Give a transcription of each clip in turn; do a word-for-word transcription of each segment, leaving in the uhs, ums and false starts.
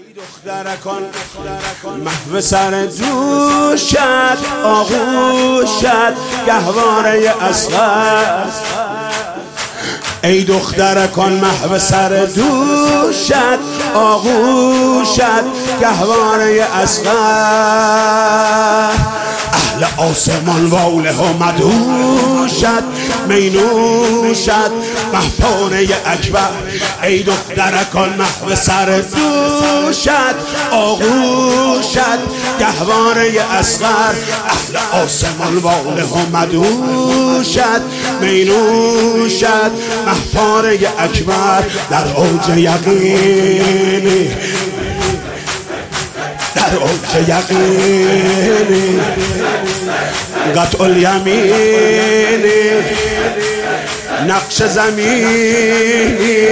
دخترکان محو سر دوشت آغوشت گهواره اصغر. ای دخترکان محو سر دوشت آغوشت گهواره اصغر. اهل آسمان واله و مدهوشت مینوشت محپانه اکبر. ای دخترکان محو سر دوشت آغوشت گهواره اصغر. اهل آسمان واله و مدهوشت مینوشت محپانه اکبر. در اوج یقینی در اوج یقینی قطع الیمینی نقش زمینی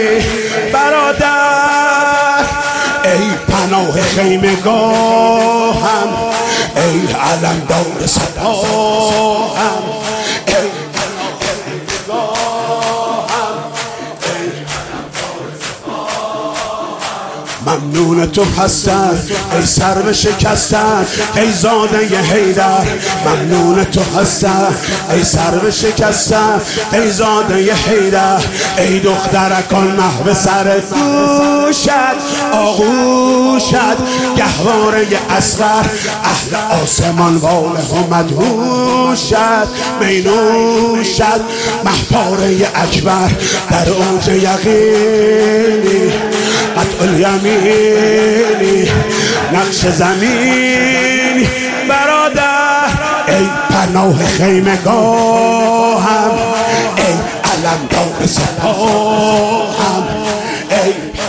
برادر. ای پناه خیمگاهم ای علمدار سپاهم. ای پناه خیمگاهم ای علمدار سپاهم. ممنون تو هستم ای سرو شکستم ای زاده ی حیدر. ممنون تو هستم ای سرو شکستم ای زاده ی حیدر. ای دخترکان محو سر دوشت آغوشت گهواره اصغر. اهل آسمان واله و مدهوشت مینوشت محپاره اکبر. در اوج یقینی قطع الیمینی نقش زمینی برادر. ای پناه خیمگاهم ای علمدار سپاهم. ای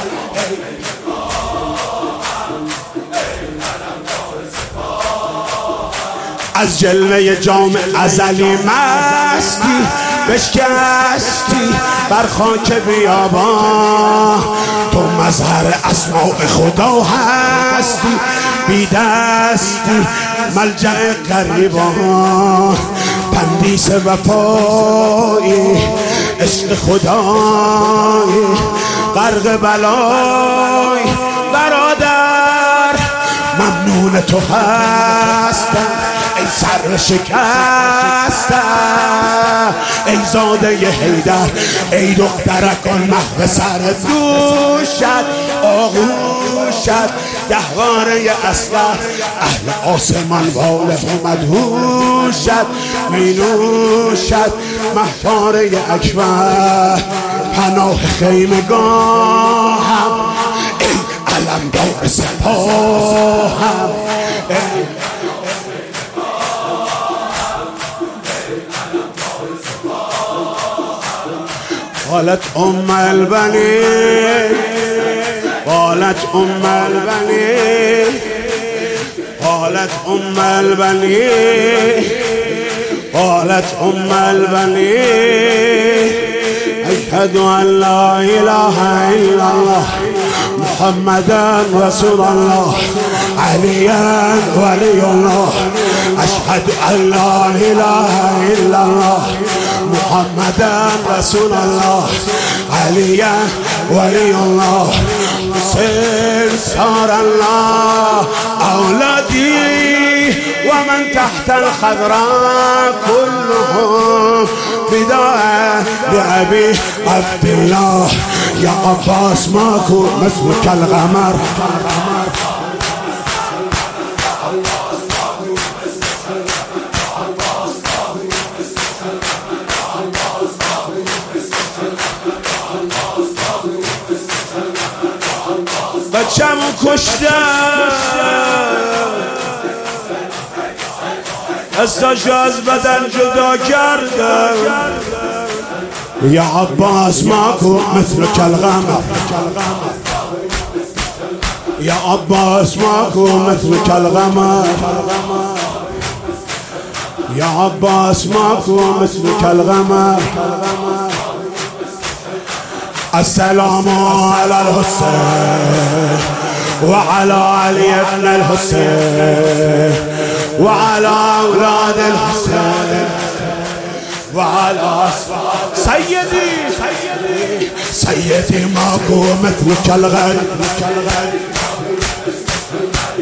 از جلوه جام ازلی مستی بشکستی بر خاک بیابان. تو مظهر اسماء خدا هستی بی دستی ملجأ غریبان. پندیس وفایی عشق خدایی غرق بلای برادر. ممنون تو هستم ای سر شکستم ای زاده ی حیدر. ای دخترکان محو سر دوشت آغوشت گهواره اصغر. اهل آسمان واله و مدهوشت مینوشت محپاره اکبر. پناه خیمگاهم ای علمدار سپاهم. قالت ام البنين قالت ام البنين قالت ام البنين قالت ام البنين أشهد أن لا إله إلا الله محمدا رسول الله عليا ولي الله. أشهد أن لا إله إلا الله محمدا رسول الله عليا ولي الله. سر الله أولادي ومن تحت الخضراء كلهم فداء لأبي عبد الله. يا عباس ماكو مثلك الغمر. بچه‌مو کشتم دستاشو از بدن جدا کردم. یا عباس ماکو مثلک القمر. یا عباس ماکو مثلک القمر. یا عباس ماکو مثلک القمر. السلام على الحسين وعلى علي بن الحسين وعلى أولاد الحسين وعلى سيدي سيدي سيدي ماكو مثلك الغالي الله